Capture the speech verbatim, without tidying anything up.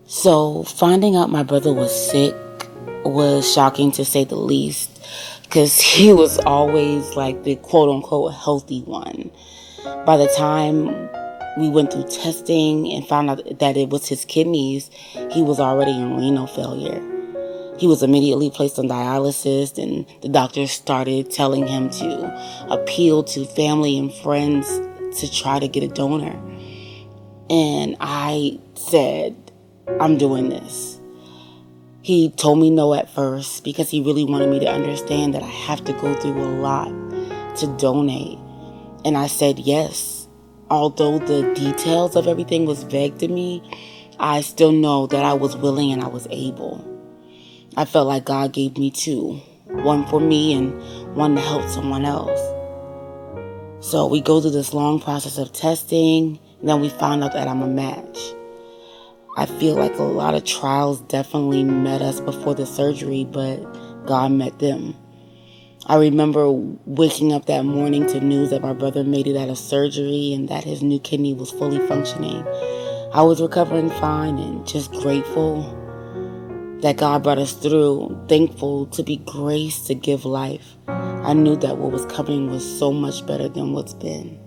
So finding out my brother was sick was shocking to say the least, because he was always like the quote unquote healthy one. By the time we went through testing and found out that it was his kidneys, he was already in renal failure. He was immediately placed on dialysis, and the doctors started telling him to appeal to family and friends to try to get a donor. And I said, I'm doing this. He told me no at first because he really wanted me to understand that I have to go through a lot to donate. And I said yes. Although the details of everything was vague to me, I still know that I was willing and I was able. I felt like God gave me two, one for me and one to help someone else. So we go through this long process of testing, and then we found out that I'm a match. I feel like a lot of trials definitely met us before the surgery, but God met them. I remember waking up that morning to news that my brother made it out of surgery and that his new kidney was fully functioning. I was recovering fine and just grateful that God brought us through, thankful to be graced to give life. I knew that what was coming was so much better than what's been.